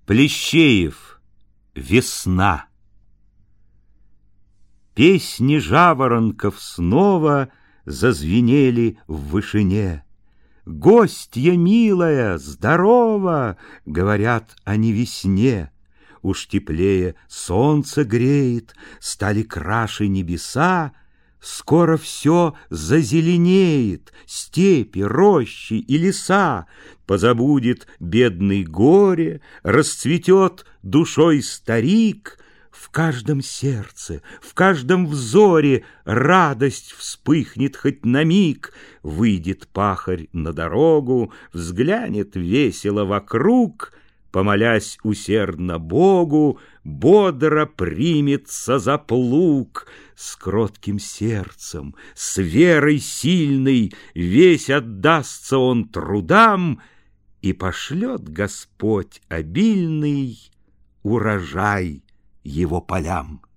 Плещеев. Весна. Песни жаворонков снова зазвенели в вышине. «Гостья милая, здорово!» — говорят они весне. Уж теплее солнце греет, стали краше небеса. Скоро все зазеленеет, степи, рощи и леса. Позабудет бедный горе, расцветет душой старик. В каждом сердце, в каждом взоре радость вспыхнет хоть на миг. Выйдет пахарь на дорогу, взглянет весело вокруг, помолясь усердно Богу, бодро примется за плуг. С кротким сердцем, с верой сильной весь отдастся он трудам, и пошлет Господь обильный урожай его полям.